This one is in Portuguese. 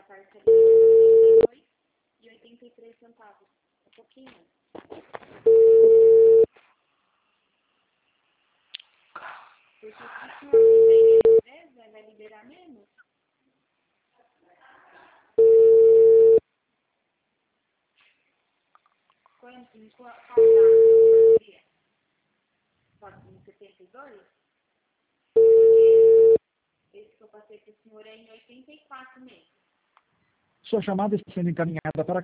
centavos. Um pouquinho. Porque se o senhor fizer empresa, vai liberar menos. Quanto? Em qual data seria? Pode ser em 72? Esse que eu passei para o senhor é em 84 meses. Sua chamada está sendo encaminhada para